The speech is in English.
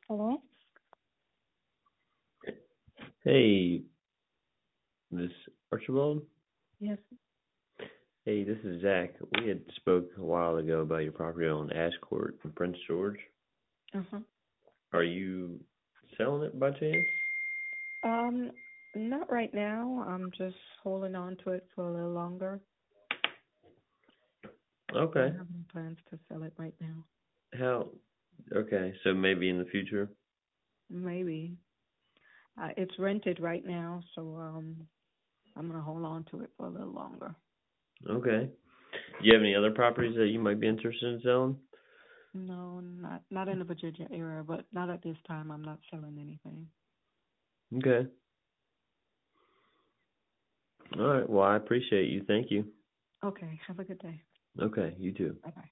Hello? Hey, this Archibald. Yes. Hey, this is Zach. We had spoke a while ago about your property on Ash Court in Prince George. Uh-huh. Are you selling it by chance? Um, Not right now. I'm just holding on to it for a little longer. Don't Okay. have any plans to sell it right now. How? Okay, so maybe in the future. Maybe. It's rented right now, so I'm gonna hold on to it for a little longer. Okay. Do you have any other properties that you might be interested in selling? No, not in the Virginia area, but not at this time. I'm not selling anything. Okay. All right. Well, I appreciate you. Thank you. Okay, have a good day. Okay, you too. Bye bye.